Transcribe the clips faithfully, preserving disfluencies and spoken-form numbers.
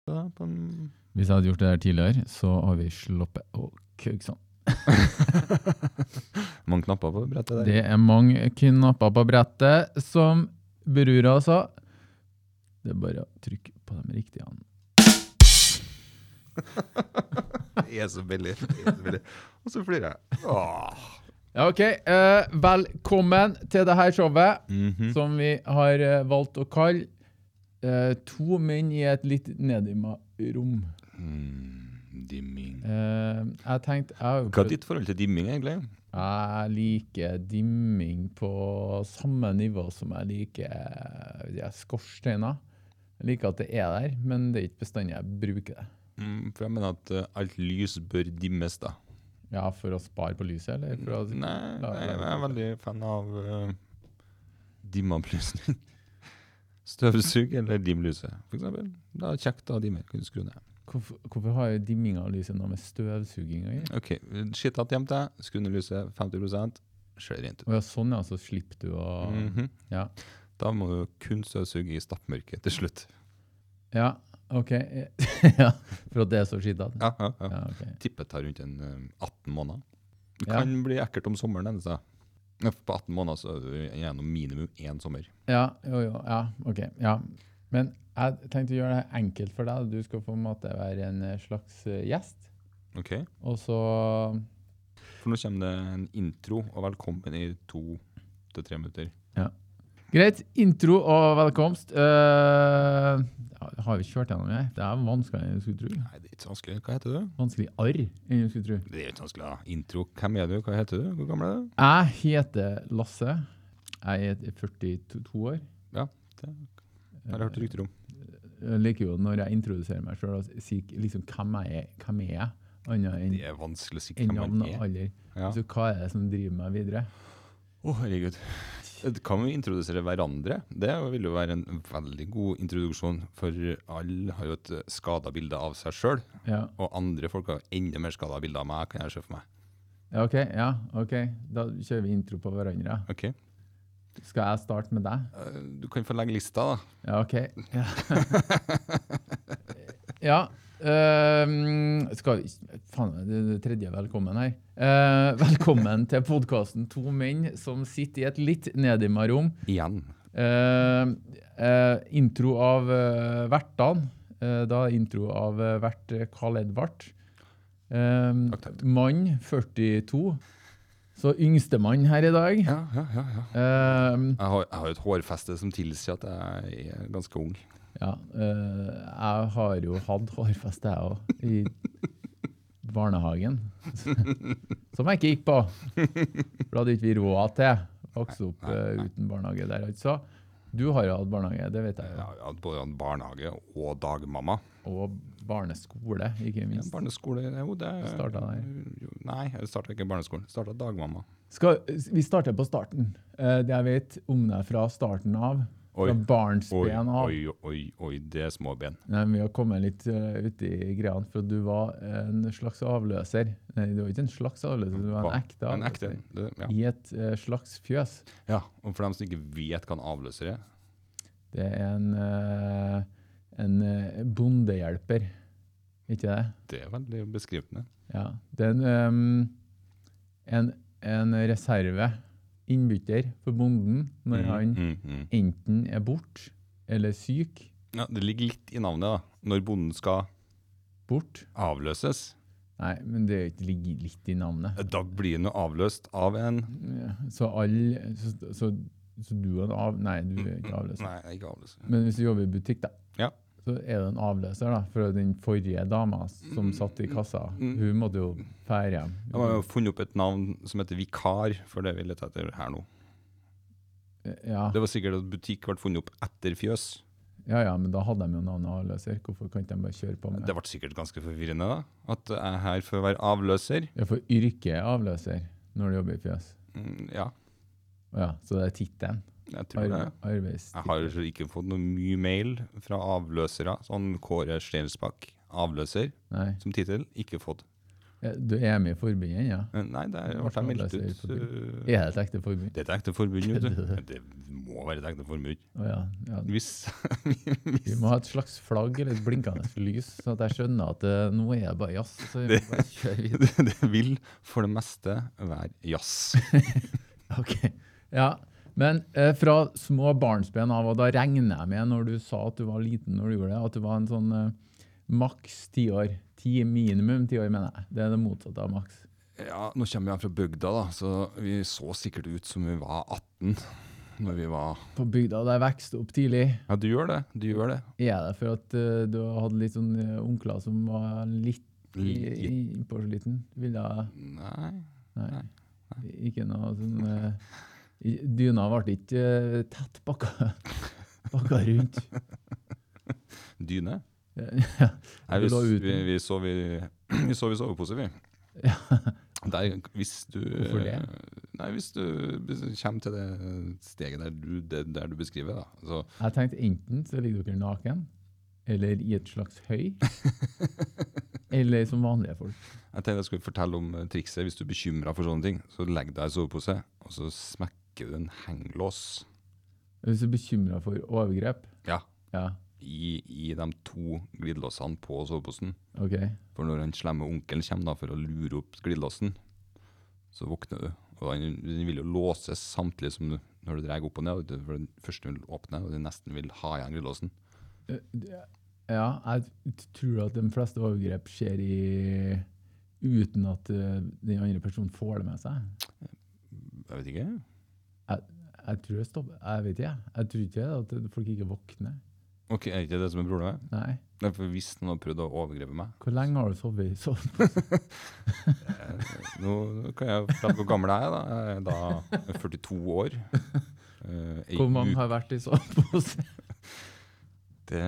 På en... Hvis jeg hadde gjort det der tidligere, så har vi sloppet å køk sånn. mange knapper på brettet der. Det er mange knapper på brettet, som Brura sa. Det er bare å trykke på dem riktige. Det er så billig. Det er så billig. Og så flyr jeg. Åh. Ja, ok. Eh, velkommen til det her showet, Mm-hmm. som vi har eh, valgt å kalle eh, To menn i et litt nedimma rom. Mm, dimming. Eh, jeg tenkte... Jeg, har jo Hva er ditt forhold til dimming, egentlig? Jeg liker dimming på samme nivå som jeg liker ja, skorsteiner. Jeg liker at det er der, men det er ikke bestandig jeg bruker det. Mm, for jeg mener at uh, alt lys bør dimmes, da. Ja, for å spare på lyset, eller? For å, Nei, la- nei, la- jeg er veldig fan av uh, dimmeopplysning. Støvsug eller dimlyset, for eksempel. Det er kjekt å dimme, kan du skru ned. Hvorfor, hvorfor har jeg dimming av lyset noe med støvsuging å gjøre? Ok, shit hatt hjem til, skru ned lyset, femti prosent, skjører rent ut. Og ja, sånn ja, så slipper du å... Mhm. Ja. Da må du kun støvsuge i stappmørket til slutt. Ja, ok. Ja, for at det er så skittet. Ja, ja, ja. Ja, ok. Tippet tar rundt en um, atten måneder. Det Ja. kan bli ekkelt om sommeren, eneste. Ja, På atten måneder så er du gjennom minimum én sommer. Ja, jo, jo, ja, ok, ja. Men jeg tenkte å gjøre det enkelt for deg. Du skal på en måte være en slags eh, gjest. Ok? Og så... For nå kommer det en intro, og velkommen i to til tre minutter. Greit, intro og velkomst. Uh, har vi kjørt gjennom det? Det er vanskelig enn jeg skulle tro. Nei, det er ikke så vanskelig. Hva heter du? Vanskelig arr enn jeg skulle tro. Det er ikke vanskelig, da. Intro. Hvem er du? Hva heter du? Hvor gammel er du? Jeg heter Lasse. Jeg er førtito år. Ja, det har jeg hørt rykter om. Jeg liker jo når jeg introduserer meg selv og sier liksom hvem jeg er, hvem er jeg, annet enn Det er vanskelig å si enn hvem navn man og er. alder. Ja. Så hva er det som driver meg videre? Å, herregud. Kan vi introdusere hverandre? Det vil jo være en veldig god introduksjon, for alle har jo et skadet bilde av seg selv, Ja, og andre folk har enda mer skadet bilde av meg, kan jeg se for meg. ja ok, ja, ok. Da kjører vi intro på hverandre. Ok? Skal jeg starte med deg? Eh, Du kan få legge lista, da. Ja, ok. Ja. ja ehm, skal vi... Faen, det er det tredje velkommen her. Eh, velkommen til podcasten To menn som sitter i et litt nedimma rom. Igjen. Eh, eh, intro av uh, vertene. Eh, da intro av uh, vert Karl Edvard. Eh, Takk, takk. mann, førtito. Så yngste mann her i dag. Ja, ja, ja. ja. Eh, Jeg har, jeg har et hårfeste som tilsier at jeg er ganske ung. Ja, eh, jeg har jo hatt hårfeste jeg også, i barnehagen, som jeg ikke gikk på, for da hadde ikke vi råd til, vokse opp eh, uten barnehage der, altså. Du har jo hatt barnehage, det vet jeg Jeg jo, har hatt både en barnehage og dagmamma. og barneskole, ikke Ja, minst. barneskole, jo, det... Startet der. Jo, Nei, jeg startet ikke i barneskolen. Jeg startet dagmamma. Skal, vi starter på starten. Eh, det jeg vet om deg fra starten av, Oi, fra oi, barnsben av. oi, oi, oi, det er små ben. Nei, vi har kommet litt uh, ut i greiene, for du var en slags avløser. Nei, du var ikke en slags avløser, du var en Hva? ekte En ekte, avløser. det, ja. I et uh, slags fjøs. Ja, og for dem som ikke vet hva en avløser er, Det er en, uh, en uh, bondehjelper, ikke det? det er veldig beskrivende. Ja, det er en, um, en, en reserve, innbytter for bonden, når han Mm, mm, mm. enten er bort eller syk. Ja, det ligger litt i navnet da, når bonden skal Bort. avløses. Nei, men det ligger litt i navnet. Da blir den jo avløst av en... Ja, så alle, så, så, så du er en av, nei, du er ikke avløser. Nei, jeg er ikke avløser. Men hvis du jobber i butikk da, Ja. så er det en avløser da, for den forrige dama som satt i kassa, Mm. hun måtte jo fære hjem. Jeg har jo funnet opp et navn som heter vikar, for det vi leter etter her nå. Ja, Det var sikkert at butikk ble funnet opp etter fjøs. ja, ja, men da hadde de jo navnet avløser. Hvorfor kan ikke de bare kjøre på med? Det ble sikkert ganske forvirrende da, at jeg er her for å være avløser. Ja, for yrke er avløser når du jobber i fjøs. Mm, ja, Ja, så det er titelen. jeg tror det. Ar arbeidstitel. Jeg har ikke fått noe mye mail fra avløsere, sånn Kåre Stensbakk, avløser, Nei, som titel, ikke fått. Ja, du er med i forbundet, ja? Eh, Nei, det ble jeg meldt ut. Er eh, det et ekte forbund? Det er et ekte forbund, vet du. Det må være et ekte forbund. Å ja, ja. Hvis, Vi hvis må ha et slags flagg eller et blinkende lys, så at jeg skjønner at eh, nå er det bare jazz. Så vi må bare kjøre videre. det, det vil for det meste være jazz. Ok, ja. Men eh, fra små barnsben av, og da regner jeg med når du sa at du var liten når du gjorde det, at du var en sånn eh, maks ti år. Ti, minimum ti år, mener jeg. Det er det motsatte av maks. Ja, nå kommer jeg fra bygda, da, så vi så sikkert ut som vi var atten når vi var... På bygda der jeg vokste opp tidlig, Ja, du gjør det, du gjør det. er det for at eh, du hadde litt sånn eh, onkler som var litt Litt- innpå så liten? Ville jeg... Nei, Nei, ikke noe sånn... eh, i- dyna ble ikke eh, tett bakka, bakka rundt. dyne. Ja, Nei, du vi, lå uten. vi, vi sov i, vi sov i sovepose, vi. Ja. Der, hvis du... Hvorfor det? Nei, hvis du kommer til det steget der du, det, der du beskriver, da. Så, Jeg tenkte enten så ligger dere naken, eller i et slags høy, eller som vanlige folk. jeg tenkte jeg skulle fortelle om eh, trikset. Hvis du er bekymret for sånne ting, så legg deg i sovepose, og så smekker du en henglås Hvis du er bekymret for overgrep, ja, ja, i, i de to glidelåsene på soveposen. ok. For når den slemme onkelen kommer da, for å lure opp glidelåsen, så våkner du. Og den, den vil jo låses samtidig som du, når du dreier opp og ned. For den første vil åpne, og den nesten vil ha igjen glidelåsen. Eh, det- Ja, jeg t- tror at de fleste overgrep skjer i, uten at eh, den andre personen får det med seg. Jeg vet ikke. Jeg tror det stopper. Jeg vet ikke. Jeg tror ikke at folk ikke våkner. Ok, er ikke det som er problemet? Nei. Nei, for hvis noen har prøvd å overgrepe meg, Hvor lenge har du sovet i sov? eh, nå kan jeg fortelle hvor gammel jeg er da. Jeg er da førtito år. Eh, ei Hvor mange ut- har vært i sovepose? Det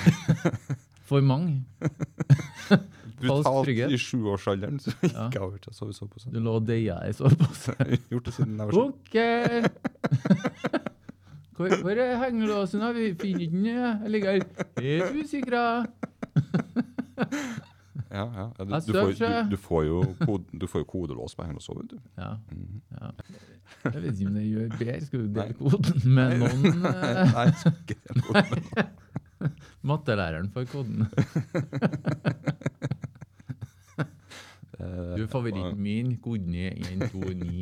For mange. Falsk brutalt trygghet. i sjuårsalderen, så gikk Ja. jeg over til å sove i sovepose. Du lå og deia i sovepose. Jeg har gjort det siden jeg var sånn. Ok! Hvor, hvor er hengelåsen? da? Vi finner ikke den. Jeg ligger her helt usikra. Ja, ja. ja du, Jeg du, får, støvser. du, du, får jo kod, du får jo kodelås på hengelås òg, vet du. Ja, Mhm. ja. Jeg vet ikke om det gjør bedre. Skal du Nei. dele koden med noen? eh, Nei, jeg skal ikke dele koden med noen. Mattelæreren får koden. Eh, Du, favoritten min, koden er en to ni.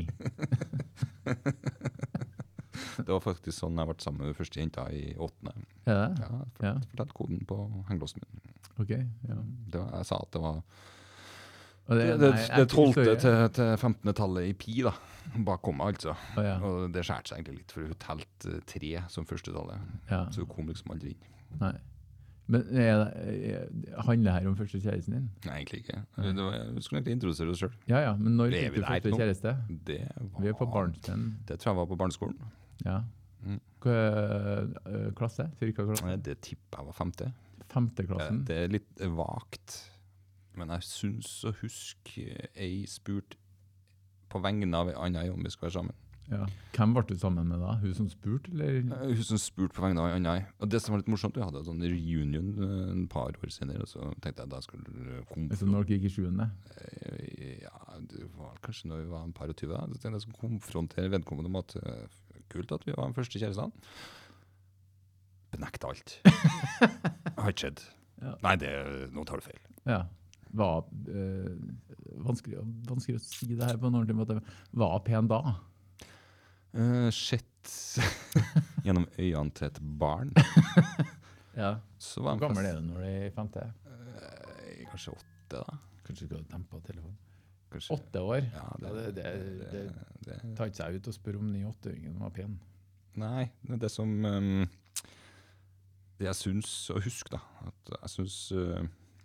Det var faktisk sånn jeg ble sammen med den første jenta i åttende. Er det? Ja, jeg Ja. fortalte fortalte koden på hengelåsen min. Ok, ja. Det var, jeg sa at det var Og det, er- det, nei, det ekte tolvte historie. til, til femtende-tallet i pi, da. Bakom meg, altså. Å, ja. Og det skjærte seg egentlig litt, for hun telte tre som første tallet. Ja. Så hun kom liksom aldri inn. Nei. Men er det, er, handler det her om første kjæresten din? Nei, egentlig ikke. Det var, jeg skulle egentlig introdusere oss sjøl. Ja, ja, men når Er fikk vi du der første nå? kjæreste? Det var Vi er på barnsben. Det tror jeg var på barneskolen. Ja. Mm. Hva øh, klasse? Cirka klasse? Nei, Det tipper jeg var femte. Femteklassen? Det er litt vagt. Men jeg syns å huske ei spurt på vegne av ei anna om vi skulle være sammen. Ja. Hvem ble du sammen med da? Hun som spurte, eller? Eh, Hun som spurte på vegne av ei anna. Og det som var litt morsomt, vi hadde en sånn reunion eh, en par år senere, og så tenkte jeg da skulle du komme Altså når dere gikk i sjuende? Eh, Ja, det var kanskje når vi var en par og tyve. da. Så tenkte jeg skulle konfrontere vedkommende om at eh, kult at vi var de første kjærestene. Benekte alt. Har ikke skjedd. Ja. Nei, det, nå tar du feil. Ja. Var, øh, vanskelig, vanskelig å si det her på en ordentlig måte. Var pen da? Uh, Sett gjennom øynene til et barn. Ja. Så var Hvor gammel er du når du er i femte? Eh, kanskje åtte, da. Kanskje du skal dempe telefonen. Kanskje. Åtte år? Ja, Ja, det, det, det, det, det, tar ikke seg ut å spørre om den åtteåringen var pen. Nei, det er det som um, Det jeg syns å huske, da. At jeg syns uh,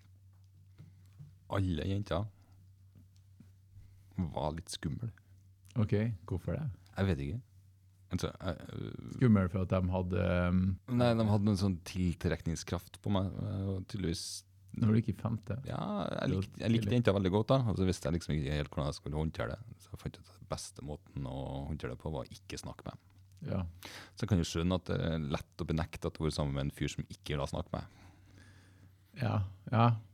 alle jenter var litt skumle. Ok, hvorfor det? Jeg vet ikke. Altså, jeg, uh, Skummel for at de hadde, um, nei, de hadde en sånn tiltrekningskraft på meg. Og tydeligvis når du gikk i femte. Ja, jeg likte, jeg likte jenta veldig godt, da. Og så visste jeg liksom ikke helt hvordan jeg skulle håndtere det. Så jeg fant ut at den beste måten å håndtere det på var å ikke snakke med dem. Ja. Så jeg kan jo skjønne at det er lett å benekte at du var sammen med en fyr som ikke vil ha snakke med. Ja, ja,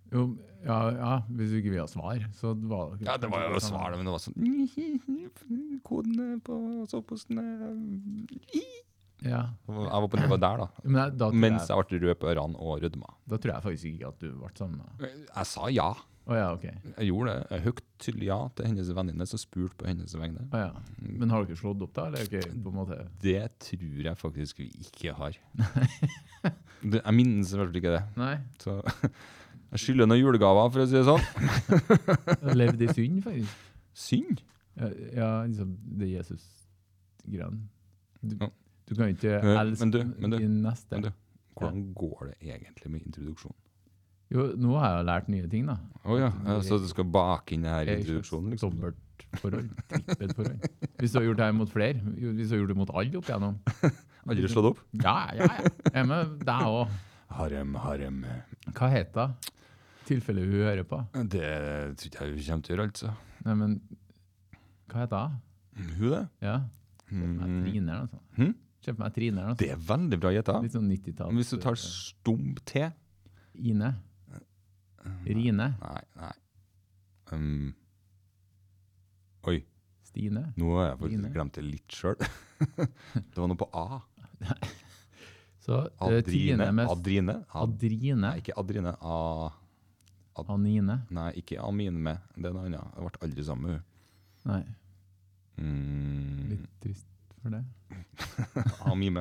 Jo, ja, ja, hvis du ikke vil ha svar, så var det Ja, det var jo svar, men det var sånn kodene på soveposten Ja. Jeg var på nivå der, da. Men jeg, da, tror Mens jeg, jeg ble rød på ørene og rødma. da tror jeg faktisk ikke at du ble sammen. Å Jeg sa ja. ja, ok. Jeg gjorde det. Jeg høyt tydelig ja til hennes venninne som spurte på hennes vegne. Å ja. Men har dere slått opp da, eller ikke på en måte? Det tror jeg faktisk vi ikke har. Det, jeg minnes i hvert fall ikke det. Nei, Så jeg skylder noen julegaver, for å si det sånn. du har levd i synd, faktisk. Synd. Ja, ja liksom det Jesus-greiene. Du, Ja. du kan jo ikke Eh, elske men du, men du, din neste. Men du, hvordan går det egentlig med introduksjonen? Jo, nå har jeg lært nye ting, da. Å ja, ja, så du skal bake inn det her i introduksjonen, liksom? Dobbeltforhold, trippelforhold. Hvis du har gjort det her mot flere, jo, hvis du har gjort det mot alle opp igjennom. Aldri slått opp? Ja, ja, ja. Jeg er med deg også. Harem, harem. Hva heter det? Tilfelle hun hører på. Det tror ikke jeg vi kommer til å gjøre, altså. Nei, men hva heter det? Hun det? Ja, kjøp meg Mm. Trine eller noe sånt. Hm? Kjøp meg Trine eller noe Det sånt. er veldig bra gjetta. Litt sånn nittitall. Hvis du tar stum T. Ine. Rine. Nei, nei. Um, oi, Stine. nå har jeg faktisk Line. glemt det litt selv. Det var noe på A. Så eh, Trine Adrine. med Adrine. Ad, Adrine. nei, ikke Adrine. A, Anine. nei, ikke Amine med. Det er noe annet. Jeg ble aldri sammen med Nei, hun. Mm, litt trist for det. Amime.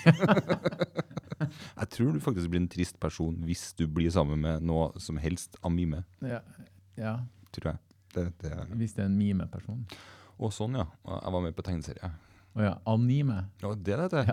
Jeg tror du faktisk blir en trist person hvis du blir sammen med noe som helst Amime, Ja, ja. tror jeg. Det, det er. Hvis det er en mime-person. Og sånn, ja. Jeg var med på tegneserie. Å ja, anime. Ja, det er det.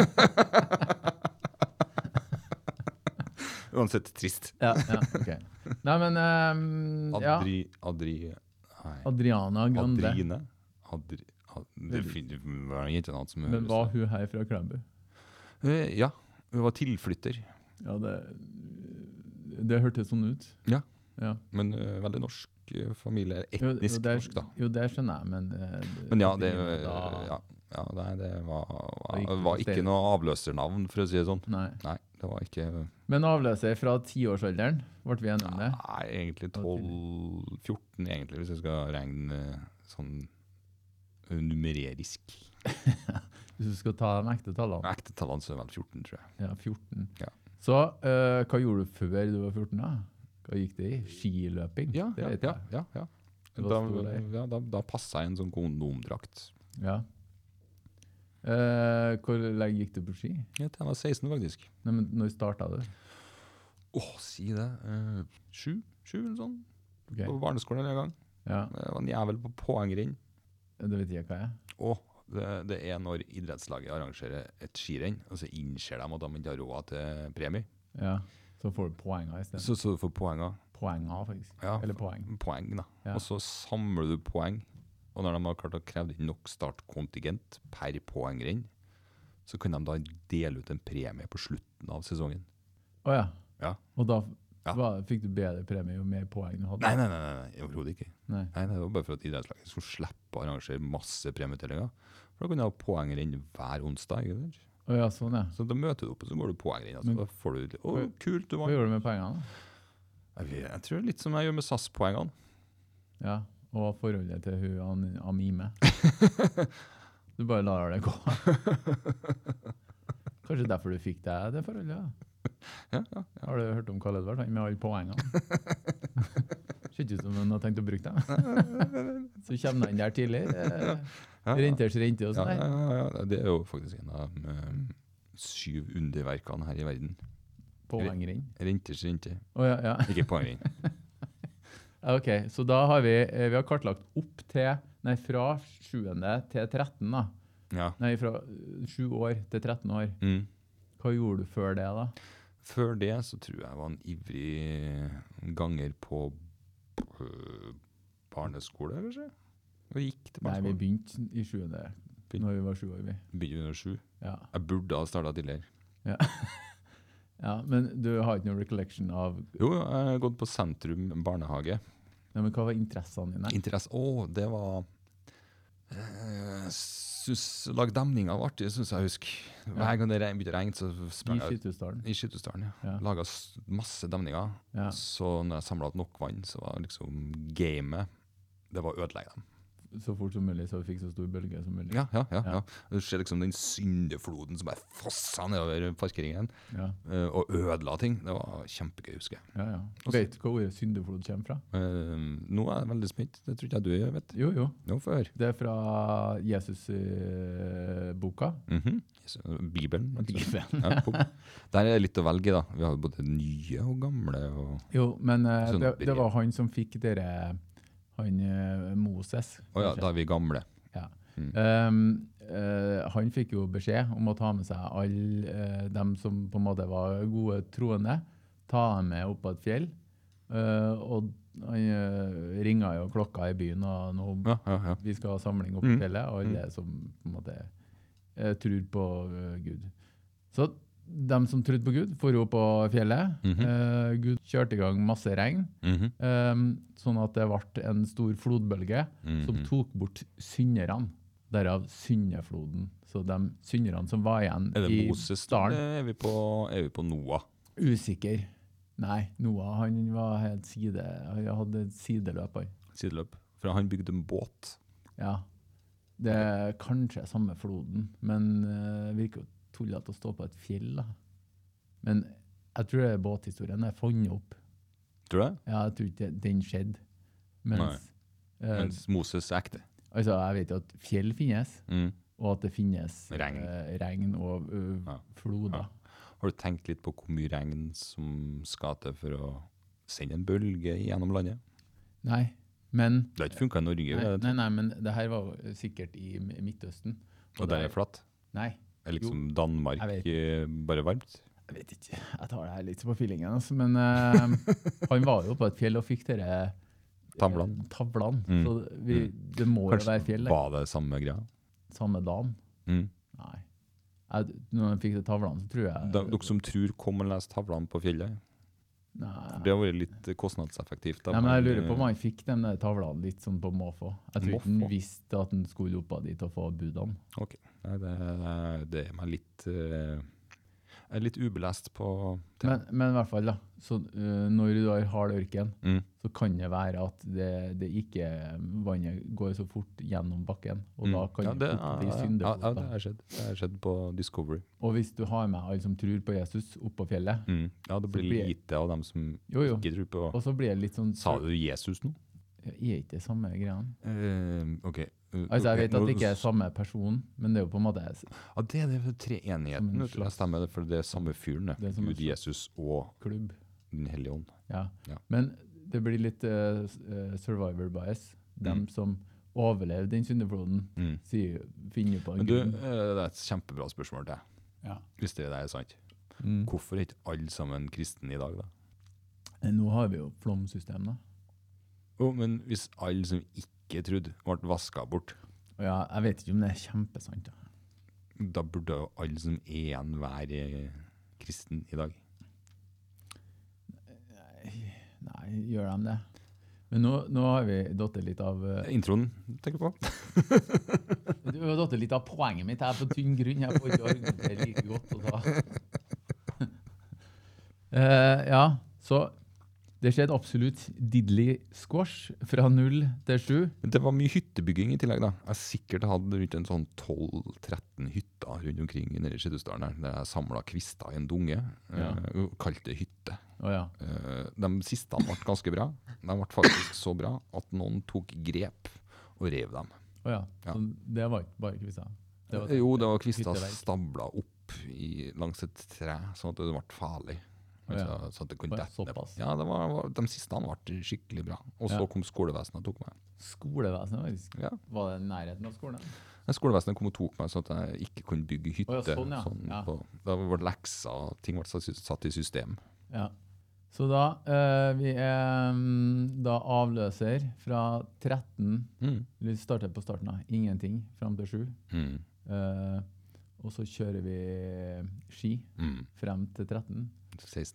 Uansett trist. Ja, ja, ok. Nei, men ehm, ja. Adri... Adri... Nei. Adriana Grande. Adrine? Adri... Ad, det finner var en jentenavn som Men var hun her fra Klæbu? Eh, Ja, hun var tilflytter. Ja, det, det hørtes sånn ut. Ja. Ja. Men eh, veldig norsk eh, familie. Jo, Etnisk jo, det, norsk, da. Jo, det skjønner jeg, men eh, Men ja, det, da, ja, ja, nei, det var, Da gikk var, det var på ikke stedet. noe avløsernavn, for å si det sånn. Nei. Nei, det var ikke Men avløser fra tiårsalderen, ble vi enige om det? Nei, egentlig tolv fjorten, egentlig, hvis jeg skal regne eh, sånn eh, numererisk. Hvis du skal ta de ekte tallene. Ekte tallene så er det vel fjorten, tror jeg. Ja, fjorten. Ja. Så eh, hva gjorde du før du var fjorten da? Hva gikk det i? Skiløping? Ja, det ja, vet ja, jeg. ja, ja. Det var Da, stor leir. ja, da, da passet jeg en sånn kondomdrakt. Ja. Eh, hvor lenge gikk du på ski? Ja, til jeg var seksten, faktisk. Nei, men når startet du? Åh, si det. Eh, sju, sju eller sånn. Ok. På barneskolen en gang. Ja, Jeg var en jævel på poengrenn. det vet jeg hva jeg er. Åh, det, det er når idrettslaget arrangerer et skirenn, og så innser de at de ikke har råd til premie. Ja, så får du poenger i stedet. Så, så du får poenger. Poenger, faktisk. Ja, Eller poeng. Poeng, da. Ja. Og så samler du poeng. Og når de har klart å kreve inn nok startkontingent per poengrenn, så kan de da dele ut en premie på slutten av sesongen. Å ja. Ja. Og da Ja. hva, fikk du bedre premie jo mer poeng du hadde? Nei, nei, nei, nei, nei overhodet ikke. Nei. Nei, nei, det var bare for at idrettslaget skulle slippe å arrangere masse premieutdelinger. For da kunne jeg ha poengrenn hver onsdag. Ikke sant? Å ja, sånn ja. Så da møter du opp, og så går du poengrenn. Altså, Men- da får du litt, å, kult, du Hva vant. gjorde du med pengene da? Jeg, vet- jeg tror litt som jeg gjør med S A S-poengene. Ja, og forholdet til hun An- Amime. Du bare lar det gå. Kanskje derfor du fikk deg det forholdet, ja. Ja, ja, ja. Har du hørt om Karl Edvard, han med alle poengene? Ser ikke ut som han har tenkt å bruke dem. Så kommer han der tidlig. eh, Ja, ja. Renters rente og Ja, sånn ja, der. ja, ja. Det er jo faktisk en av de eh, syv underverkene her i verden. Poengrenn. Renters rente. Å ja, ja. Ikke poengrenn. Ja, ok, så da har vi, eh, vi har kartlagt opp til, nei, fra sjuende til tretten da. Ja. Nei, fra eh, sju år til tretten år. Mm. Hva gjorde du før det da? Før det så tror jeg jeg var en ivrig ganger på øh, barneskole, kanskje? Og gikk til Nei, vi barneskole. begynte i sjuende, Begynte- når vi var sju år, vi. Begynte under sju. Ja. Jeg burde ha startet tidligere. Ja. Ja, men du har ikke noen recollection av, Jo, jeg har gått på Sentrum barnehage. nei, men hva var interessene dine? Interesse, å, det var Jeg synes Lag demninger var artig, synes jeg husker. Hver gang det regn- begynte å regne, så I sprang jeg Skytterstaden. i Skytterstaden. Ja. Ja. Laga s- masse demninger. Ja. Så når jeg samla nok vann, så var liksom gamet Det var å ødelegge dem. Så fort som mulig, så vi fikk så stor bølge som mulig. Ja, ja, ja, Ja. ja. Du ser liksom den syndefloden som bare fossa nedover parkeringen Ja, eh, og ødela ting. Det var kjempegøy, husker jeg. ja. ja. Også- Vet du hvor ordet syndeflod kommer fra? Eh, nå er jeg veldig spent. Det tror ikke jeg du vet. Jo, jo. Nå får jeg høre. Det er fra Jesus-boka. Mhm. Så, Bibelen. altså. Bibelen. Ja, bok. Der er det litt å velge i, da. Vi har jo både nye og gamle. Og... Jo, men eh, Sånn det, det brev. var han som fikk dere Han eh, Moses. Å ja, kanskje. da er vi gamle. Ja. Mm. Um, eh, han fikk jo beskjed om å ta med seg alle eh, dem som på en måte var gode troende, ta dem med opp på et fjell. Eh, og han uh, ringa jo klokka i byen, og nå Ja, ja, ja. vi skal ha samling opp på Mm. fjellet, og alle som på en måte eh, tror på eh, Gud. Så dem som trodde på Gud, for opp på fjellet. Mhm. Eh, Gud kjørte i gang masse regn, Mhm. eh, sånn at det ble en stor flodbølge som Mhm. tok bort synderne. Derav syndefloden. Så de synderne som var igjen Er det i Moses, da? dalen. eller Er vi på, er vi på Noah? Usikker. Nei, Noah han var helt side, han hadde et sideløp. Han. Sideløp. For han bygde en båt. Ja. Det er kanskje samme floden, men uh, virker jo tullete å stå på et fjell. Da. Men jeg tror det er båthistorien er funnet opp. Tror du det? Ja, jeg tror ikke den skjedde. Mens, eh, Mens Moses er ekte. altså, jeg vet jo at fjell finnes, Mm. og at det finnes Regn. eh, regn og ø, Ja. floder. Ja. Har du tenkt litt på hvor mye regn som skal til for å sende en bølge gjennom landet? Nei, men Det har ikke funka i Norge. nei, det, nei, nei, men det her var jo sikkert i M- Midtøsten. Og der er flatt. Nei, Er liksom Danmark jeg vet. eh, bare varmt? jeg vet ikke. Jeg tar det her litt på feelingen, altså. Men eh, han var jo på et fjell og fikk dere Tavlene. tavlene. Mm. Så vi, det må jo være Kanskje fjell der. var det samme greia? Samme dagen. Mm. Nei. Jeg, når han fikk de tavlene, så tror jeg Da, dere som tror, kom og les tavlene på fjellet. Nei. Det har vært litt kostnadseffektivt. Da, Nei, men jeg men, lurer på om eh, han fikk de der tavlene litt sånn på måfå. Jeg tror ikke han Måfå? visste at han skulle opp av dit og få budene. Nei, det, det er meg litt eh, Jeg er litt ubelest på det. Men, men i hvert fall, da. Så, øh, når du har hard ørken, Mm. så kan det være at det, det ikke vannet går så fort gjennom bakken. Og da Mm. kan ja, det det, fort bli ja, ja, syndeflod. ja, det da. har skjedd. Det har skjedd på Discovery. Og hvis du har med alle som tror på Jesus opp på fjellet, Mm. Ja, det Så blir blir- lite av dem som jo jo, ikke tror på og så blir det litt sånn Sa du Jesus nå? Er ikke det samme greiene? Eh, ok. Eh, Altså, jeg ok, vet at nå- det ikke er samme person, men det er jo på en måte Ja, det er det for treenigheten. Som en vet du. Det slags- stemmer, det, for det er samme fyren. det. Det er som en Gud, slags- Jesus og klubb. Den hellige ånd. Ja. Ja. Men det blir litt øh, s- øh, survivor bias. Dem Mm. som overlevde den syndefloden, Mm. sier, finner på en Men du, grunn. eh, det er et kjempebra spørsmål til deg, Ja. hvis det er sant. Mm. Hvorfor er ikke alle sammen kristne i dag, da? Eh, Nå har vi jo flomsystem, da. Jo, men hvis alle som ikke trodde, ble vaska bort, Og ja, jeg vet ikke om det er kjempesant. Da. da burde jo alle som er igjen, være kristen i dag. Nei, gjør de det? Men nå, nå har vi datt litt av eh, Introen, tenker du på? Du har datt litt av poenget mitt her på tynn grunn. Jeg får ikke argumentere like godt. Og da. Eh, ja, så det skjedde absolutt diddly squash fra null til sju. Men det var mye hyttebygging i tillegg, da. Jeg sikkert hadde rundt en sånn tolv tretten hytter rundt omkring nede i Skytterstaden her, der jeg samla kvister i en dunge, Ja. eh, og kalte det hytte. Å ja. Eh, de siste ble ganske bra. De ble faktisk så bra at noen tok grep og rev dem. Å ja. Ja. Så det var ikke bare kvister. Det var- Eh, jo, det var kvister hyttevegg. stabla opp i, langs et tre, sånn at det ble farlig. Å ja. Altså, sånn at det kunne Å ja, dette ned. såpass. Ja, det var, var, de siste ble skikkelig bra. Og så Ja. kom skolevesenet og tok meg. Skolevesenet, faktisk. Ja. Var det i nærheten av skolen? Men Skolevesenet kom og tok meg sånn at jeg ikke kunne bygge hytte. Å ja, sånn, ja. Ja. på, da ble lekser og ting ble satt, satt i system. Ja. Så da, eh, vi er mm, da avløser fra tretten, Mm. vi starter på starten da, ingenting, frem til sju. Mm. Eh, og så kjører vi ski Mm. frem til tretten, seksten.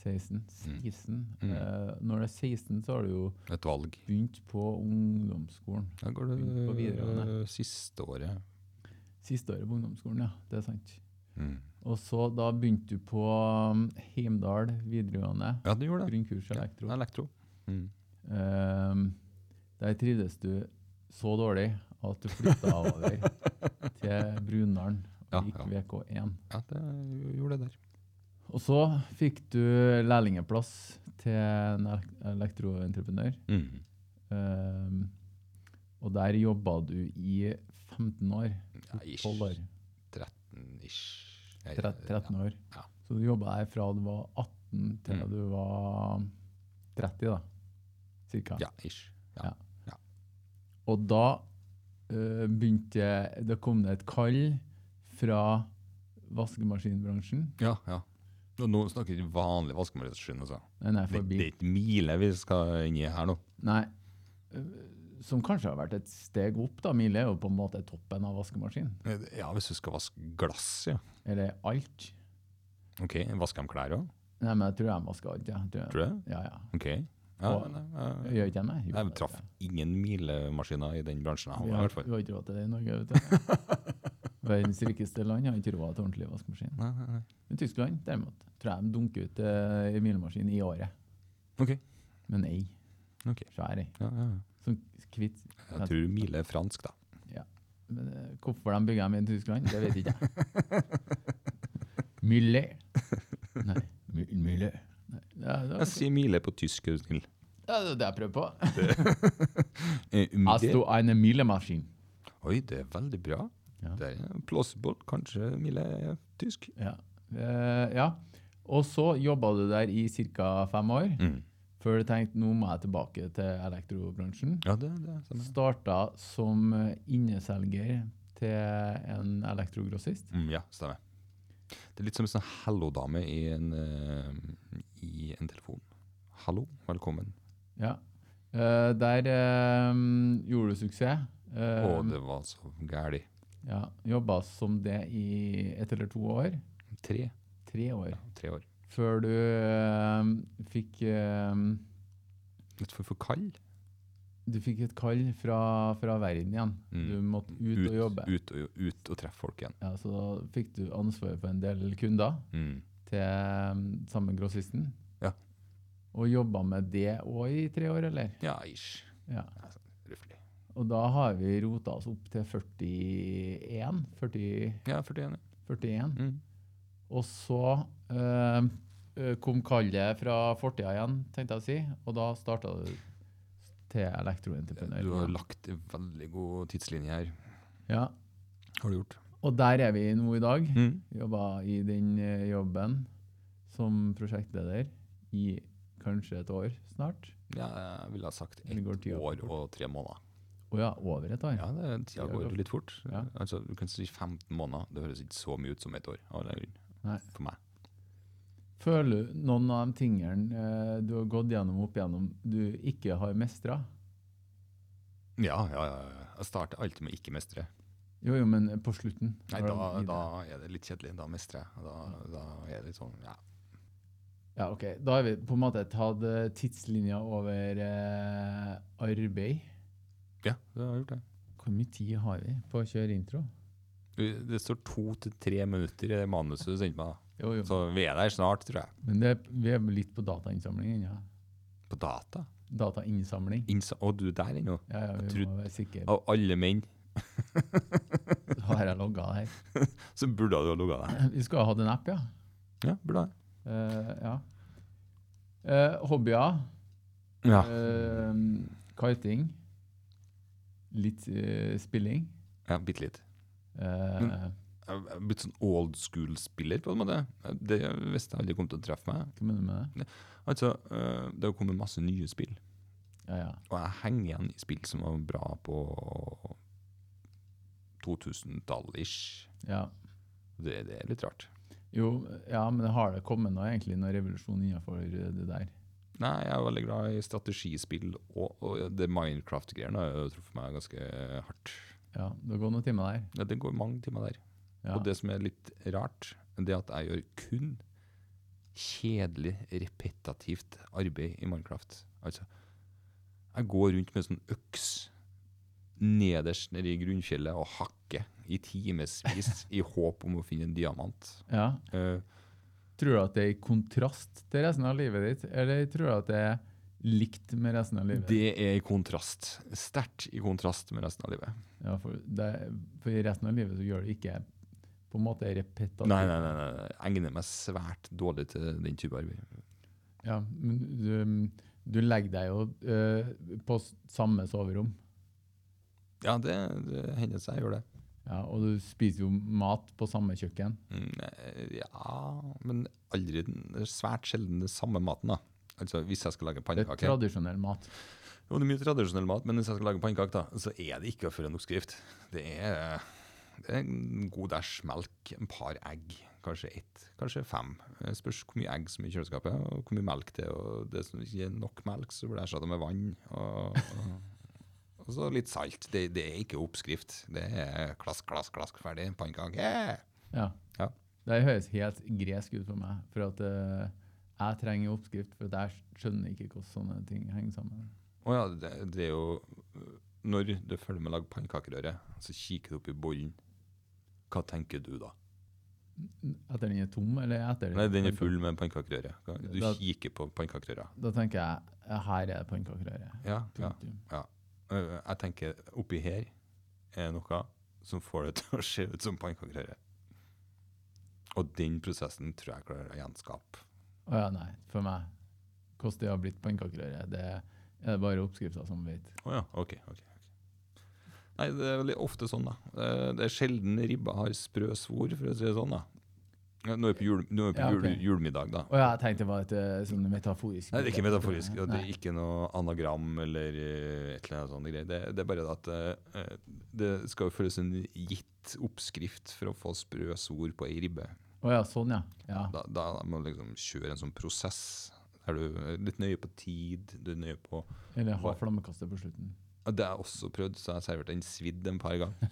seksten. seksten. Mm. Eh, når det er seksten, så har du jo Et valg. begynt på ungdomsskolen. Da går Begynt på det videregående. øh, siste året. Siste året på ungdomsskolen, ja. Det er sant. Mm. Og så da begynte du på um, Heimdal videregående. Ja, det gjorde det. Grunnkurs elektro. Elektro. Mm. Um, der trivdes du så dårlig at du flytta over til Brunaren og Ja, gikk ja. V K én. Ja, det gjorde det der. Og så fikk du lærlingeplass til en elek- elektroentreprenør. Mm. Um, og der jobba du i femten år. Ja, ish. tolv år. tretten-ish. Jeg- Tret- tretten år. Ja. Så du jobba der fra du var atten til Mm. du var tretti, da. Cirka. Ja, ish. Ja. Og da uh, begynte Det kom det et kall fra vaskemaskinbransjen. Ja, ja. Og nå snakker vi vanlig vaskemaskin, altså. Nei, nei, Det, det forbi. er ikke Mile vi skal inn i her nå. Nei. Uh, som kanskje har vært et steg opp, da. Mile er jo på en måte toppen av vaskemaskin. Ja, hvis du skal vaske glass, ja. Eller alt. Ok, vasker de klær også? Nei, men jeg tror de vasker alt, ja. Jeg Tror Tror du jeg. det? Ja, ja. Ok. Ja, Og- nei, ja. Gjør ikke de det? Jo, Jeg det- traff ingen Mile-maskiner i den bransjen jeg Vi har, i har, hvert fall. vi har ikke råd til det i Norge, vet du. Verdens rikeste land har ikke råd til ordentlig vaskemaskin. Nei, nei, nei. Men Tyskland, derimot, tror jeg de dunker ut uh, milemaskin i året. Ok. Men ei. Ok. Svær ei. Ja, ja. Sånn kvitt. Jeg tror Mile er fransk, da. Men eh, hvorfor de bygger dem i Tyskland, det vet ikke jeg. Müller. Nei, My- Müller. Nei, ja, det, Jeg var, sier Mile på tysk, er du snill. ja, det er det jeg prøver på. Eh, Mile. Altså, eine Milemaskin. Oi, det er veldig bra. Ja. Det er plausible. Kanskje Mile er tysk. Ja. Eh, ja. Og så jobba du der i ca. fem år, Mm. før du tenkte nå må jeg tilbake til elektrobransjen. Ja, det, det stemmer. Starta som eh, inneselger til en elektrogrossist. Mm, ja, stemmer. Det er litt som en sånn hello-dame i, en, eh, i en telefon. Hallo, velkommen. Ja. Eh, der eh, gjorde du suksess. Eh, Å, det var så gærlig. ja, Jobba som det i ett eller to år. Tre. Tre år. Ja, tre år. Før du eh, fikk eh, Litt for, for kald. Du fikk et kall fra, fra verden igjen. Mm. Du måtte ut, og jobbe. Ut, og, ut og treffe folk igjen. Ja, så da fikk du ansvar for en del kunder Mm. til um, samme grossisten. Ja. Og jobba med det òg i tre år, eller? Ja, ish. Ja. Altså, røffelig. Og da har vi rota oss opp til førtien. førti, Ja, førtien. førtien. Mm. Og så eh, eh, kom kallet fra fortida igjen, tenkte jeg å si. Og da starta du til elektroentreprenør. Du har lagt en veldig god tidslinje her. Ja. Har du gjort? Og der er vi nå i dag. Mm. Jobba i den eh, jobben som prosjektleder i kanskje et år snart. Ja, jeg ville ha sagt Eller går ett tida år fort? og tre måneder. Å ja, over et år. Ja, det, tida Tida går går jo litt fort. Ja. Altså, du kan si femten måneder. Det høres ikke så mye ut som et år. av den grunn. Nei. For meg. Føler du noen av de tingene eh, du har gått gjennom opp igjennom, du ikke har mestra? Ja, ja, ja. ja. Jeg starter alltid med ikke mestre. Jo, jo, men på slutten. Nei, når da, de gir da det. er det litt kjedelig. Da mestrer jeg. Da, da er det litt sånn, ja. Ja, ok. Da har vi på en måte tatt eh, tidslinja over eh, arbeid. Ja, det har jeg gjort det. Hvor mye tid har vi på å kjøre intro? Det står to til tre minutter i det manuset du sendte meg. Jo, jo. Så vi er der snart, tror jeg. Men det, vi er litt på datainnsamling ennå. På data. Datainnsamling. Innsa Å, du er der ennå. Ja, ja, vi Jeg må være sikre. Av alle menn, Har jeg logga her? så burde du ha logga deg. Vi skulle ha hatt en app, ja. Ja, burde jeg. Eh, ja. Eh, hobbyer. Ja. Eh, kiting. Litt eh, spilling. Ja, bitte litt. Eh, Men- Jeg er blitt sånn old school-spiller, på en måte. Det visste jeg aldri kom til å treffe meg. hva mener du med det? Altså, øh, det har kommet masse nye spill, Ja, ja. og jeg henger igjen i spill som var bra på to tusen-tall-ish. ja. Det, det er litt rart. Jo, ja, men det har det kommet noe, egentlig, noe revolusjon innenfor det der. Nei, jeg er veldig glad i strategispill, og, og det Minecraft-greiene har jo truffet meg ganske hardt. Ja, det går noen timer der. Ja, det går mange timer der. Ja. Og det som er litt rart, det er at jeg gjør kun kjedelig, repetativt arbeid i Minecraft. Altså, jeg går rundt med sånn øks nederst nede i grunnfjellet og hakker i timesvis i håp om å finne en diamant. Ja. Uh, Tror du at det er i kontrast til resten av livet ditt, eller tror du at det er likt med resten av livet? Det er i kontrast. Sterkt i kontrast med resten av livet. Ja, for, det, for i resten av livet så gjør det ikke på en måte repetativt. Nei, nei, nei, nei. Jeg egner meg svært dårlig til den type arbeid. Ja, men du, du legger deg jo uh, på samme soverom. Ja, det, det hender seg jeg gjør det. Ja, og du spiser jo mat på samme kjøkken. Mm, ja, men aldri det er svært sjelden det samme maten da. Altså, hvis jeg skal lage Det pannekaker. er tradisjonell mat. Jo, det er mye tradisjonell mat, men hvis jeg skal lage pannekaker da, så er det ikke for en oppskrift. Det er, det er en god dæsj melk, en par egg, kanskje ett, kanskje fem. Det spørs hvor mye egg som er i kjøleskapet, og hvor mye melk det er, og det som ikke er nok melk, så blir det erstattet med vann, og, og, og så litt salt. Det, det er ikke oppskrift. Det er klask, klask, klask, ferdig, pannekake. Ja. Ja. Det høres helt gresk ut for meg, for at uh, jeg trenger oppskrift, for jeg skjønner ikke hvordan sånne ting henger sammen. Å ja, det, det er jo, når du følger med å lage pannekakerøre, så kikker du opp i bollen. Hva tenker du da? Etter den er tom, eller etter Nei, den er full med pannekakerøre. Du Da- kikker på pannekakerøra. Da tenker jeg, ja, her er det pannekakerøre. Ja, ja, Punktum. ja. Øh, Jeg tenker, oppi her er noe som får det til å se ut som pannekakerøre. Og den prosessen tror jeg klarer å gjenskape. Å ja, nei, for meg. Hvordan det har blitt pannekakerøre, det er det bare oppskrifter som vet. Å ja, ok, ok. ok. Nei, det er veldig ofte sånn da. Det er- Det er sjelden ribba har sprø svor, for å si det sånn da. Ja, Nå er vi på, jul, nå er vi på Ja, jul, ok. julemiddag da. Å ja, jeg tenkte det var et eh, sånn metaforisk. Nei, det er ikke metaforisk, og det er Nei. ikke noe anagram eller eh, et eller annet sånt greier. Det, det er bare at eh, det skal jo føles en gitt oppskrift for å få sprø svor på ei ribbe. Å ja, sånn ja. ja. Da, da må du liksom kjøre en sånn prosess. Er du er litt nøye på tid, du er nøye på... Eller ha flammekaster på slutten. Ja, det har jeg også prøvd, så jeg har servert den svidd en par ganger.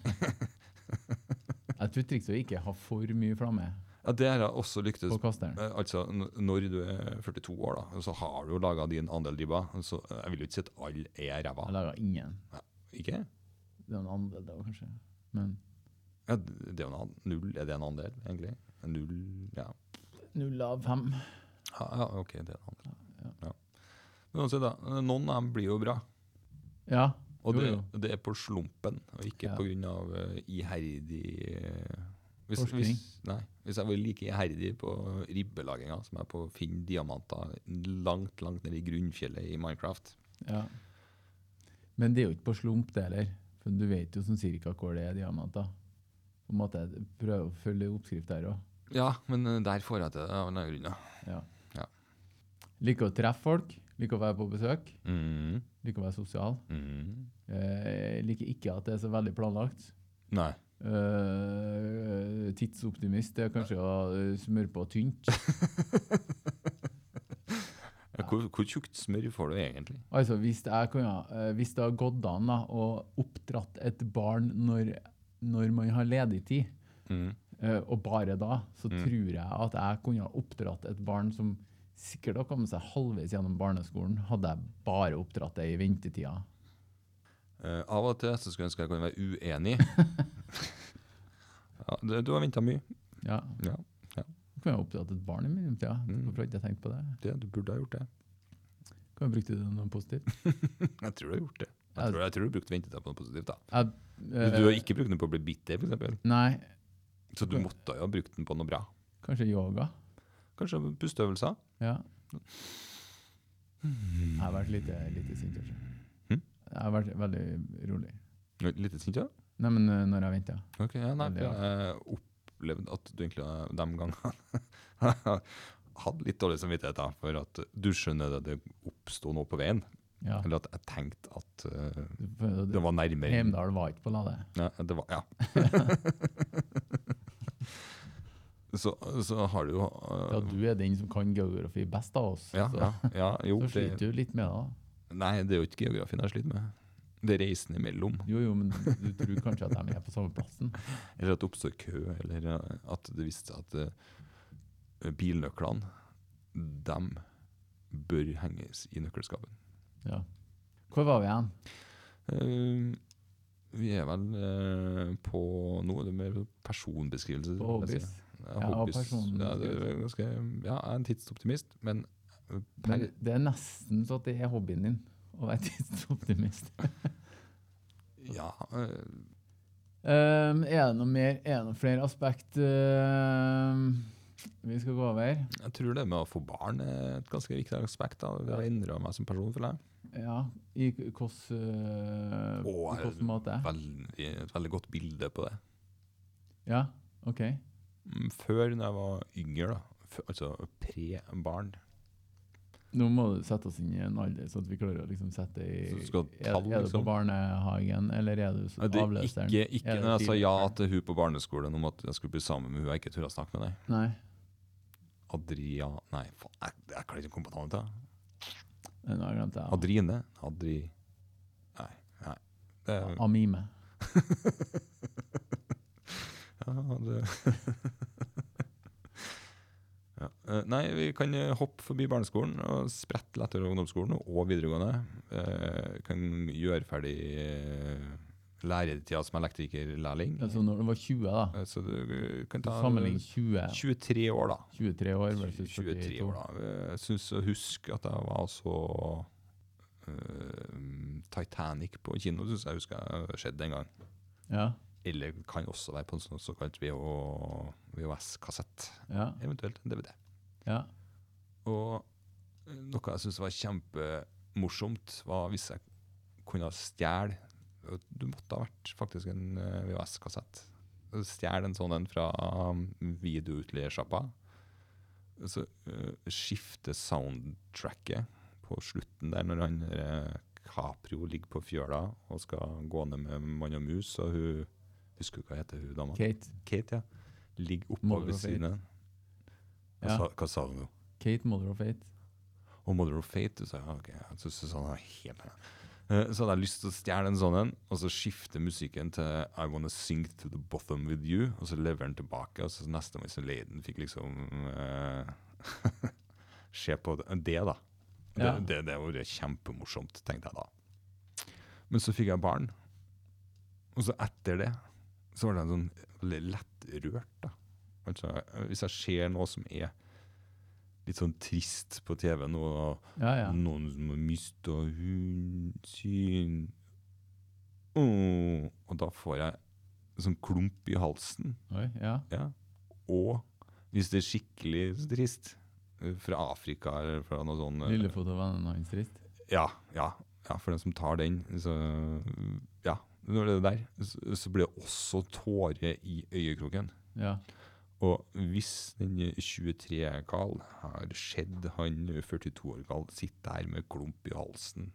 Jeg tror trikset er å ikke ha for mye flamme Ja, det har jeg også lyktes. på kasteren. Eh, Altså, n- når du er førtito år da, så har du jo laget din andel ribba, så jeg vil jo ikke si at alle er ræva. Jeg lager ingen. Ikke? Det er en andel da, kanskje. Men Ja, det er jo en an- null, er det en andel, egentlig? En null, ja. null av fem. Ja, ja, ok, det er en andel. Ja. Ja. Men altså da, noen av dem blir jo bra, Ja, og jo, det, jo. det er på slumpen, og ikke Ja. på grunn av uh, iherdig... uh, hvis, Forskning. hvis, nei, hvis jeg var like iherdig på ribbelaginga som jeg er på å finne diamanter langt, langt ned i grunnfjellet i Minecraft. Ja. Men det er jo ikke på slump det heller. For du vet jo sånn cirka hvor det er diamanter. På en måte prøve å følge oppskrift der også. Ja, men uh, der får jeg til det av en annen grunn. da. Ja. Ja. Liker å treffe folk. Liker å være på besøk. Mm, Liker å være sosial. mm. Eh, liker ikke at det er så veldig planlagt. Nei. Eh, tidsoptimist det er kanskje å eh, smøre på tynt. Ja, Hvor, hvor tjukt smør får du egentlig? Altså, hvis, jeg kunne, eh, hvis det har gått an da, å oppdratt et barn når, når man har ledig tid, Mm. eh, og bare da, så Mm. tror jeg at jeg kunne ha oppdratt et barn som sikkert har kommet seg halvveis gjennom barneskolen, hadde jeg bare oppdratt det i ventetida. Eh, av og til så skulle jeg ønske jeg kunne være uenig. Ja, du, du har ventet mye. Ja. Ja, Kunne jeg ha oppdratt et barn i mellomtida? Mm. Hvorfor har ikke jeg tenkt på det? det, du burde ha gjort det. Kan jeg bruke det til noe positivt? Jeg tror du har gjort det. Jeg tror, jeg tror du har brukt ventetida på noe positivt. da. Jeg, Du, eh, du har ikke brukt den på å bli bitter, for eksempel. Nei, Så du måtte jo ha brukt den på noe bra. kanskje yoga. Kanskje pusteøvelser? Ja. Jeg har vært litt, litt sint, kanskje. Hm? Jeg har vært veldig rolig. Litt sint, ja? Nei, men eh, når jeg venter. Ok, ja, nei, Veldig, for jeg opplevde at du egentlig har- de gangene hadde litt dårlig samvittighet da, for at du skjønner at det oppstod noe på veien. Ja. Eller at jeg tenkte at uh, For- det var nærmere. Heimdal var ikke på lade. Ja, det var, ja. så, så har du jo uh, Ja, du er den som kan geografi best av oss. ja, så ja, ja, jo, så det, sliter du litt med det. da. nei, det er jo ikke geografien jeg sliter med. Det er reisen imellom. Jo, jo, men du tror kanskje at de er på samme plassen. Eller at det oppstår kø, eller uh, at det viste seg at uh, bilnøklene dem bør henges i nøkkelskapen. Ja. Hvor var vi igjen? Uh, vi er vel uh, på noe det mer personbeskrivelse. På hobbies? Ja, Ja, hobbies. personbeskrivelse. Ja, det er ganske, ja, jeg er en tidsoptimist, men, uh, per, Men det er nesten så at det er hobbyen din å være tidsoptimist. ja, uh, um, er det noe mer, er det noe flere aspekt um, vi skal gå over? jeg tror det med å få barn er et ganske viktig aspekt. Da. Det endrer meg som person, føler jeg. Ja, i hvordan Åh, uh, hvordan måte? Veldig, et veldig godt bilde på det. Ja, ok. Mm, Før, når jeg var yngre, da, f- altså pre-barn, Nå må du sette oss inn i en alder, så at vi klarer å liksom sette i... Så du skal er, tall, er du på liksom? barnehagen, eller er du Nei, det er avløseren? ikke, ikke Er det når jeg sa tidlig? ja til hun på barneskolen om at jeg skulle bli sammen med hun jeg ikke tør å snakke med deg. Nei, Adria... Nei, faen, jeg, jeg kan ikke komme på navnet til henne. nå har jeg glemt det. Adrine? Adri... Nei, nei. Det, Amime. ja, det. ja. eh, Nei, vi kan eh, hoppe forbi barneskolen og sprette lettere ungdomsskolen og videregående. Eh, kan gjøre ferdig eh, læretida som elektrikerlærling. Altså når du var tjue da, Eh, Så du eh, kan ta sammenlign tjue, tjuetre år, da. tjuetre år versus tjuetre førtito. år, da. Jeg syns å huske at jeg var så eh, Titanic på kino, syns jeg husker jeg skjedde den gang. Ja, Eller kan også være på en sånn såkalt V H S-kassett, ja, eventuelt en D V D. ja. Og eh, noe jeg syntes var kjempemorsomt, var hvis jeg kunne stjele. Du måtte ha vært faktisk en eh, V H S-kassett. Stjele en sånn en fra um, videoutleiersjappa. Så uh, skifte soundtracket på slutten der, når han eh, Caprio ligger på fjøla og skal gå ned med mann og mus, og hun husker du hva heter hun dama? Kate. Kate, ja. Ligger oppå Mother ved of siden av. Hva, Ja. sa, hva sa du nå? Kate, Mother of Fate. Og Mother of Fate, du sa ja, ok, jeg synes sånn er helt Eh, Så hadde jeg lyst til å stjele en sånn en, og så skifte musikken til I Wanna Sing To The Bottom With You, og så lever den tilbake, og så neste gang så leiden fikk liksom eh, se på det, det da. Det, Ja. det, det var kjempemorsomt, tenkte jeg da. Men så fikk jeg barn, og så etter det, så var det en sånn veldig lettrørt da. Altså, hvis jeg ser noe som er litt sånn trist på T V nå, og Ja, ja. noen som har mistet hunden sin. Åh, og da får jeg sånn klump i halsen. Oi, ja. Ja. Og hvis det er skikkelig trist, eh, fra Afrika eller fra noe sånn eh, Lillefot og vennene hans trist. ja, ja, ja, for den som tar den, så ja, når det er der, så, så blir det også tårer i øyekroken. Ja, Og hvis den tjuetre Karl har skjedd han førtito år Karl sitter der med klump i halsen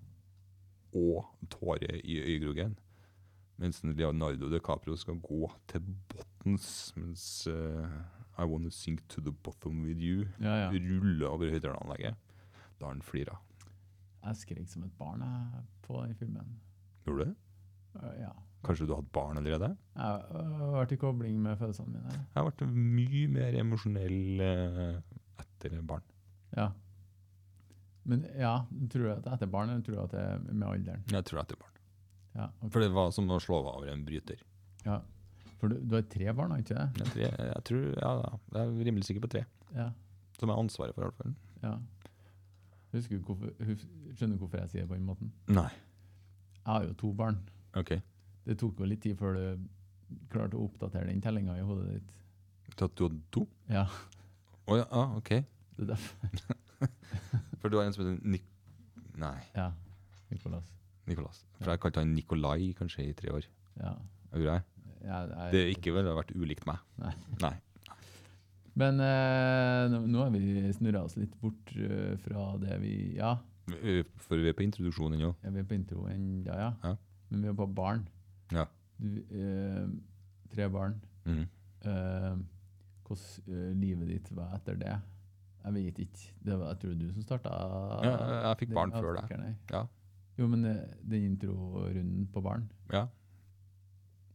og tårer i øyekroken, mens den Leonardo DiCaprio skal gå til bottens, mens uh, I Wanna Sing To The Bottom With You ja, ja. ruller over høyttaleranlegget, da har han flira. Jeg skrek som et barn jeg, på den filmen. Gjorde du det? Øh, Ja. Kanskje du hadde barn allerede? Jeg har vært i kobling med følelsene mine. Jeg har vært mye mer emosjonell eh, etter barn. Ja. Men ja, tror du at det er etter barn, eller tror du at det er med alderen? Jeg tror etter barn. Ja, ok. For det var som å slå over en bryter. Ja. For du, du har tre barn, har du ikke det? Jeg, tror, jeg, tror, ja, ja, jeg er rimelig sikker på tre, Ja. som jeg har ansvaret for i hvert fall. ja. Husker du hvorfor, hus- skjønner du hvorfor jeg sier det på den måten? Nei. Jeg har jo to barn. Ok. Det tok jo litt tid før du klarte å oppdatere den tellinga i hodet ditt. Til at du hadde to? Ja, Å ja, ah, ok. det er derfor. For du har en som heter Nik... Nei, Ja, Nicolas. Nicolas. For jeg kalte han Nikolai kanskje i tre år. Ja. Gjorde jeg? Ja, jeg- Det er ikke vel vært ulikt meg. Nei. Nei. Men eh, nå, nå har vi snurra oss litt bort eh, fra det vi Ja, Vi- For vi er på introduksjonen ennå. jeg er på intro ennå, ja. Ja. Men vi er på barn. Ja. Du, eh, tre barn. Mhm. Eh, hvordan eh, livet ditt var etter det? Jeg vet ikke. Det var, jeg tror du som starta Ja, jeg fikk barn før deg. Ja. Jo, men eh, den introrunden på barn, Ja.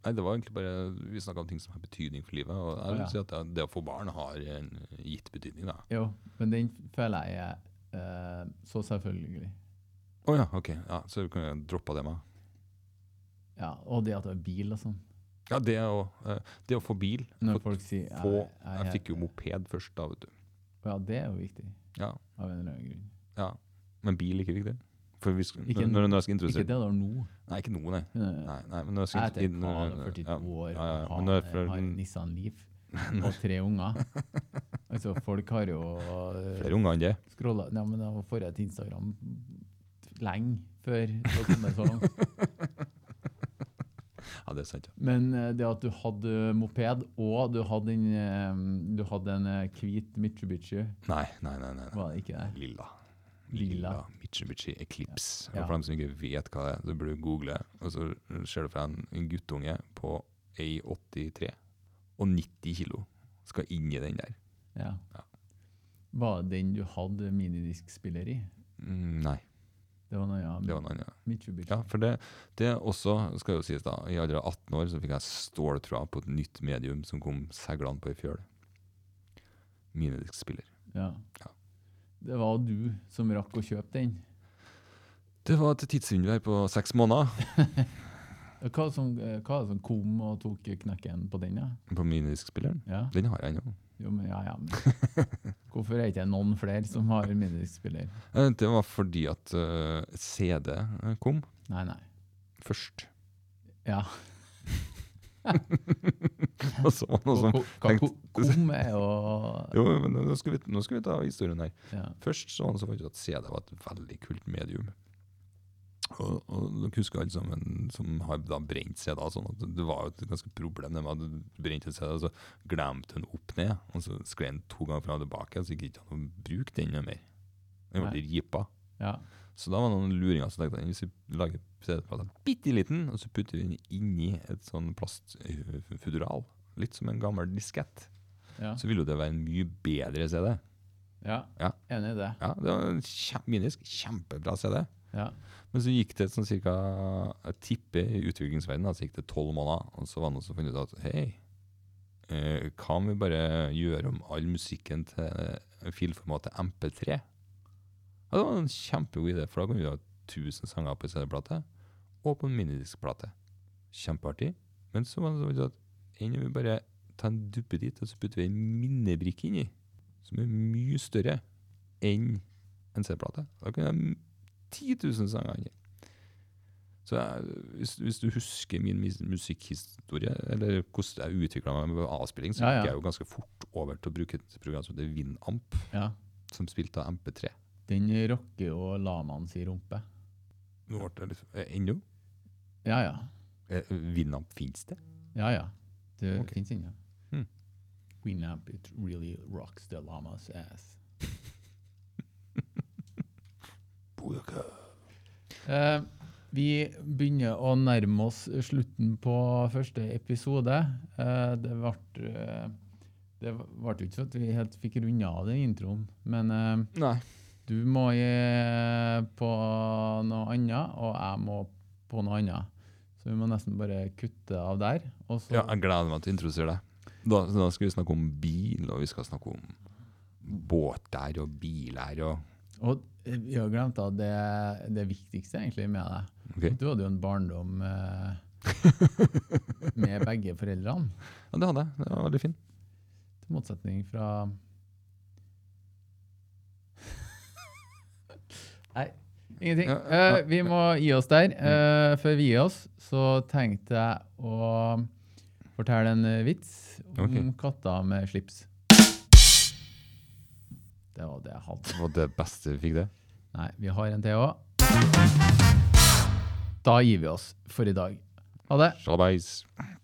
Nei, det var egentlig bare, vi snakket om ting som har betydning for livet, og jeg vil Ja. si at det, det å få barn har en gitt betydning da. Jo, men den føler jeg er eh, så selvfølgelig. Åja, ok, ja, så kan jeg droppe det med. Ja, og det at det er bil og sånn. Ja, det å, eh, det å få bil, Når få, folk sier få, jeg, jeg, jeg fikk jo moped først da, vet du. Ja, det er jo viktig, Ja, av en eller annen grunn. ja, men bil er ikke viktig. For vi skal, Ikke når, når jeg skal Ikke introdusere... det du har nå. Nei, ikke noe, nei. Eh, Nei, nei, men når jeg skal... Jeg heter inn- Karl, førtito år, ja, ja, ja, har, men når jeg, for, har en Nissan Leaf og tre unger. Altså, folk har jo flere unger enn det. scrollet, ja, men jeg var forrige til Instagram lenge før det var kommet så langt. Ja, det er sant, ja. Men eh, det at du hadde moped, og du hadde en, eh, du hadde en eh, hvit Mitsubishi, Nei, nei, nei, nei. nei. var det ikke det? Lilla. Lilla. Mitsubishi Eclipse. Ja. Og for dem som ikke vet hva det er, så burde du google, og så ser du fra en, en guttunge på en åttitre og nitti kilo skal inn i den der. Ja. Ja. Var det den du hadde minidiskspiller i? Mm, nei, Det var noe, ja, det var en annen. Ja. Mitsubishi. Ja, for det, det også, skal jo sies da, i alder av atten år så fikk jeg ståltroa på et nytt medium som kom seglene på i fjøl. Minidiskspiller. Ja. Ja. Det var du som rakk å kjøpe den. Det var et tidsvindu her på seks måneder Hva som, eh, hva som kom og tok knekken på den, ja? på minidiskspilleren. Ja, Den har jeg ennå. jo, men ja, ja. Men. Hvorfor er det ikke noen flere som har minidiskspiller? Eh, Det var fordi at eh, C D kom Nei, nei. først. Ja. Og så var det noe som Hva hva tenkt- ko- kom er jo... Jo, men nå skal, vi, nå skal vi ta historien her. Ja. Først så var det så faktisk at C D var et veldig kult medium. Og, og dere husker alle sammen som har da brent C D, sånn at det var jo et ganske problem det med at du brente en C D, og så glemte hun opp ned, og så skrev den to ganger frem og tilbake, og så gikk det ikke an å bruke den noe mer. Den ble ripa. Ja. Så da var det noen luringer som tenkte, hvis vi lager C D-plata bitte liten, og så putter vi den inni et sånn plastfudural, litt som en gammel diskett, Ja. så ville jo det være en mye bedre C D. Ja. Ja. Enig i det. Ja, det var en kjempe, minisk, kjempebra C D. Ja. Men så gikk det sånn cirka, jeg tipper i utviklingsverdenen, så gikk det tolv måneder, og så var det noen som funnet ut at, hei, eh, hva om vi bare gjør om all musikken til filformatet M P tre? Ja, det var en kjempegod idé, for da kan vi ha tusen sanger på C D-plate, og på en minidiskplate. Kjempeartig. Men så var det sånn at enn vi bare tar en duppe dit, og så putter vi en minnebrikke inn i, som er mye større enn en C D-plate. Da kan jeg ti tusen sanger inn i. Så jeg, hvis, hvis du husker min mis- musikkhistorie, eller hvordan jeg utviklet meg med avspilling, så Ja, ja. gikk jeg jo ganske fort over til å bruke et program som heter Winamp, Ja. som spilte av M P tre. Den rocker jo lamaen si rumpe. Nå ble det litt, eh, ennå? Ja, ja. Eh, Winamp finnes det? Ja, ja. Det Ok. finnes ennå. Hmm. Winamp, it really rocks the llama's ass. Eh, vi begynner å nærme oss slutten på første episode. Eh, det ble eh, det ble jo ikke så at vi helt fikk runde av den introen, men eh, Nei. du må eh, på noe annet, og jeg må på noe annet. Så vi må nesten bare kutte av der. Og så, Ja, jeg gleder meg til å introdusere deg. Da, da skal vi snakke om bil, og vi skal snakke om båter og biler og... og eh, vi har glemt at det, det viktigste egentlig med deg. Ok? Du hadde jo en barndom eh, med begge foreldrene, Ja, det hadde jeg. Det var veldig fint. til motsetning fra... Nei, ingenting. Ja, ja, Eh, vi må gi oss der. Eh, før vi gir oss, så tenkte jeg å fortelle en eh, vits om Ok. katter med slips. Det var det jeg hadde. Det var det beste vi fikk det. Nei, vi har en til også. Da gir vi oss for i dag. Ha det. Shalabais.